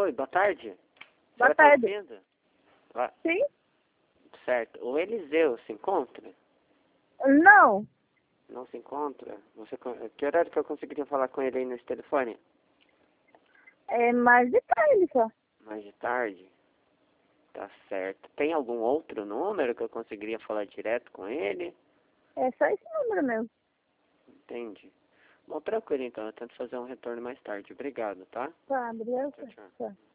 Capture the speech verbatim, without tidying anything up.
Oi, boa tarde. Boa Você tá tarde. ouvindo? Ah, Sim? certo. O Eliseu se encontra? Não. Não se encontra? Você, con- que horário que eu conseguiria falar com ele aí nesse telefone? É mais de tarde só. Mais de tarde? Tá certo. Tem algum outro número que eu conseguiria falar direto com ele? É só esse número mesmo. Entendi. Bom, tranquilo então. Eu tento fazer um retorno mais tarde. Obrigado, tá? Tá, obrigado. Tchau, tchau. Tá.